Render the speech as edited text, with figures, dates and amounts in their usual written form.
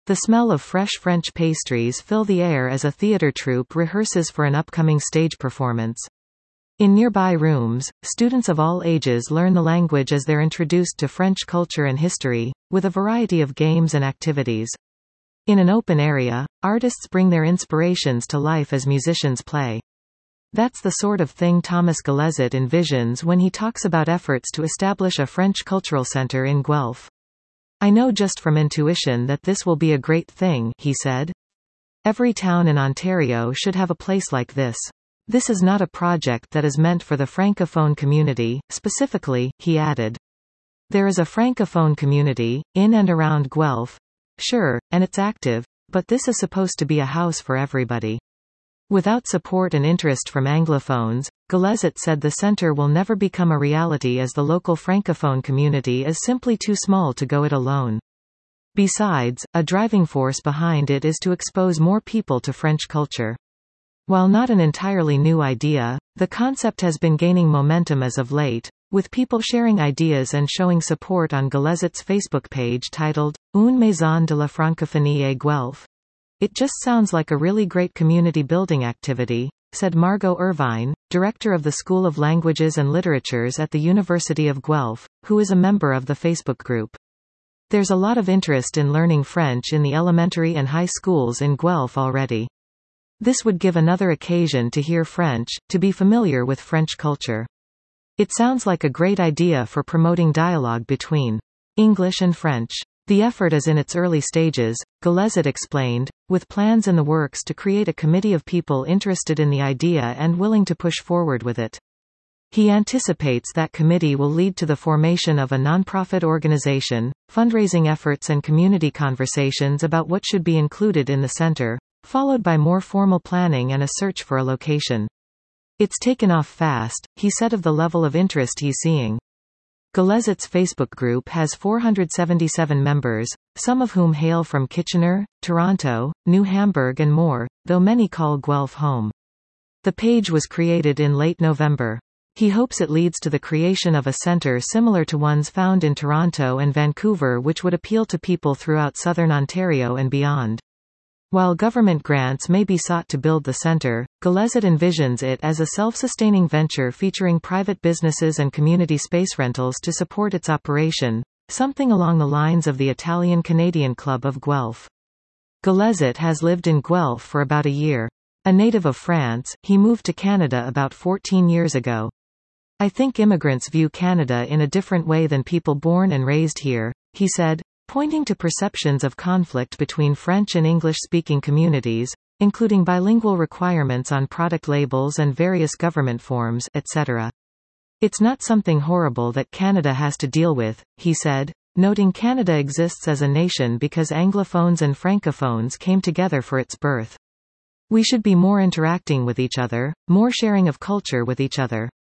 The smell of fresh French pastries fill the air as a theater troupe rehearses for an upcoming stage performance. In nearby rooms, students of all ages learn the language as they're introduced to French culture and history, with a variety of games and activities. In an open area, artists bring their inspirations to life as musicians play. That's the sort of thing Thomas Galezet envisions when he talks about efforts to establish a French cultural center in Guelph. I know just from intuition that this will be a great thing, he said. Every town in Ontario should have a place like this. This is not a project that is meant for the Francophone community, specifically, he added. There is a Francophone community, in and around Guelph. Sure, and it's active, but this is supposed to be a house for everybody. Without support and interest from Anglophones, Galezet said the center will never become a reality as the local Francophone community is simply too small to go it alone. Besides, a driving force behind it is to expose more people to French culture. While not an entirely new idea, the concept has been gaining momentum as of late, with people sharing ideas and showing support on Galezet's Facebook page titled, Une Maison de la Francophonie à Guelph. It just sounds like a really great community building activity, said Margot Irvine, director of the School of Languages and Literatures at the University of Guelph, who is a member of the Facebook group. There's a lot of interest in learning French in the elementary and high schools in Guelph already. This would give another occasion to hear French, to be familiar with French culture. It sounds like a great idea for promoting dialogue between English and French. The effort is in its early stages, Galezet explained, with plans in the works to create a committee of people interested in the idea and willing to push forward with it. He anticipates that committee will lead to the formation of a nonprofit organization, fundraising efforts and community conversations about what should be included in the center, followed by more formal planning and a search for a location. It's taken off fast, he said of the level of interest he's seeing. Galezet's Facebook group has 477 members, some of whom hail from Kitchener, Toronto, New Hamburg and more, though many call Guelph home. The page was created in late November. He hopes it leads to the creation of a center similar to ones found in Toronto and Vancouver which would appeal to people throughout southern Ontario and beyond. While government grants may be sought to build the center, Galezet envisions it as a self-sustaining venture featuring private businesses and community space rentals to support its operation, something along the lines of the Italian-Canadian Club of Guelph. Galezet has lived in Guelph for about a year. A native of France, he moved to Canada about 14 years ago. I think immigrants view Canada in a different way than people born and raised here, he said, pointing to perceptions of conflict between French and English-speaking communities, including bilingual requirements on product labels and various government forms, etc. It's not something horrible that Canada has to deal with, he said, noting Canada exists as a nation because Anglophones and Francophones came together for its birth. We should be more interacting with each other, more sharing of culture with each other.